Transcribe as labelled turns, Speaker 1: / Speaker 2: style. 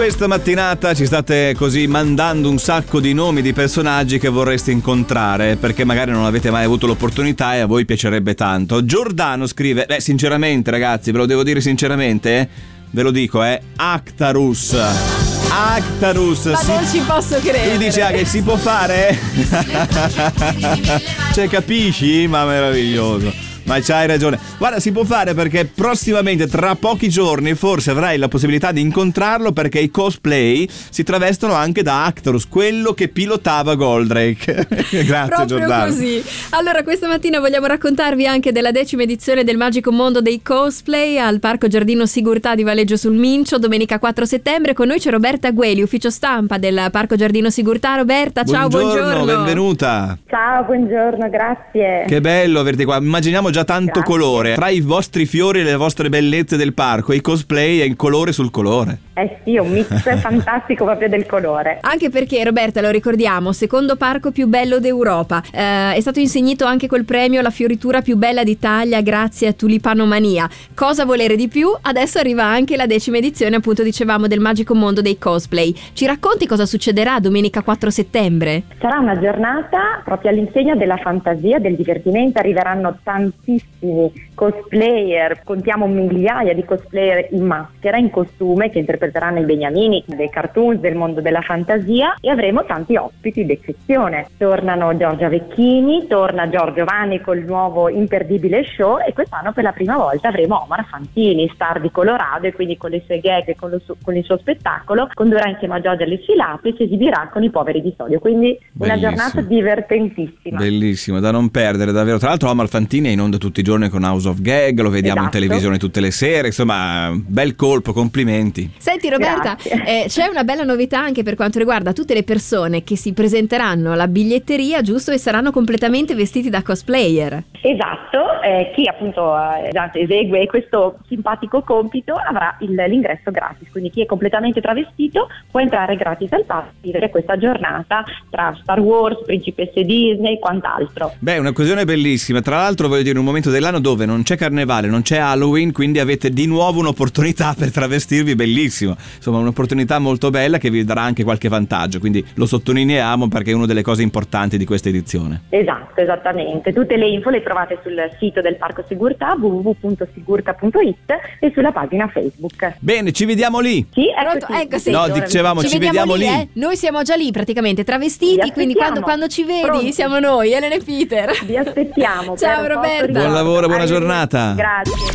Speaker 1: Questa mattinata ci state così mandando un sacco di nomi di personaggi che vorreste incontrare, perché magari non avete mai avuto l'opportunità e a voi piacerebbe tanto. Giordano scrive, sinceramente ragazzi, ve lo devo dire sinceramente, ve lo dico, Actarus.
Speaker 2: Ma non ci posso credere.
Speaker 1: Tu dici che si può fare? Cioè, capisci? Ma meraviglioso. Ma c'hai ragione. Guarda, si può fare perché prossimamente, tra pochi giorni, forse avrai la possibilità di incontrarlo, perché i cosplay si travestono anche da Actarus, quello che pilotava Goldrake. Grazie
Speaker 2: proprio
Speaker 1: Giordano.
Speaker 2: Così. Allora, questa mattina vogliamo raccontarvi anche della 10ª edizione del Magico Mondo dei Cosplay al Parco Giardino Sigurtà di Valeggio sul Mincio, domenica 4 settembre. Con noi c'è Roberta Gueli, ufficio stampa del Parco Giardino Sigurtà. Roberta, ciao, buongiorno.
Speaker 1: Benvenuta.
Speaker 3: Ciao, buongiorno, grazie.
Speaker 1: Che bello averti qua. Immaginiamo già tanto colore. Tra i vostri fiori e le vostre bellezze del parco, i cosplay è il colore sul colore.
Speaker 3: Eh sì, un mix fantastico proprio del colore.
Speaker 2: Anche perché, Roberta, lo ricordiamo, secondo parco più bello d'Europa. È stato insignito anche col premio la fioritura più bella d'Italia grazie a Tulipanomania. Cosa volere di più? Adesso arriva anche la 10ª edizione, appunto dicevamo, del Magico Mondo dei Cosplay. Ci racconti cosa succederà domenica 4 settembre?
Speaker 3: Sarà una giornata proprio all'insegna della fantasia, del divertimento. Arriveranno tantissimi cosplayer, contiamo migliaia di cosplayer in maschera, in costume, che interpreteranno i beniamini dei cartoons del mondo della fantasia, e avremo tanti ospiti d'eccezione. Tornano Giorgia Vecchini, torna Giorgio Vanni col nuovo imperdibile show, e quest'anno per la prima volta avremo Omar Fantini, star di Colorado, e quindi con le sue gag e con il suo spettacolo condurrà insieme a Giorgia le sfilate e si esibirà con i poveri di Sodio. Quindi una giornata divertentissima.
Speaker 1: Bellissimo, da non perdere davvero. Tra l'altro Omar Fantini è in onda tutti i giorni con House of Gag, lo vediamo in televisione tutte le sere, insomma, bel colpo, complimenti.
Speaker 2: Senti Roberta, c'è una bella novità anche per quanto riguarda tutte le persone che si presenteranno alla biglietteria, giusto, e saranno completamente vestiti da cosplayer.
Speaker 3: Esatto, chi appunto esegue questo simpatico compito avrà l'ingresso gratis, quindi chi è completamente travestito può entrare gratis al parco e vivere questa giornata tra Star Wars, principesse Disney e quant'altro.
Speaker 1: Beh, un'occasione bellissima, tra l'altro voglio dire, un momento dell'anno dove non c'è carnevale, non c'è Halloween, quindi avete di nuovo un'opportunità per travestirvi, bellissimo, insomma un'opportunità molto bella che vi darà anche qualche vantaggio, quindi lo sottolineiamo perché è una delle cose importanti di questa edizione.
Speaker 3: Esatto, esattamente, tutte le info le trovate sul sito del Parco Sigurtà, www.sigurta.it, e sulla pagina Facebook.
Speaker 1: Bene, ci vediamo lì.
Speaker 3: Sì,
Speaker 2: ecco sì.
Speaker 1: No, dicevamo ci vediamo lì.
Speaker 2: Noi siamo già lì praticamente travestiti, quindi quando ci vedi
Speaker 3: pronti.
Speaker 2: Siamo noi, Elena e Peter.
Speaker 3: Vi aspettiamo.
Speaker 2: Ciao Roberta.
Speaker 1: Buon lavoro, buona giornata.
Speaker 3: Grazie.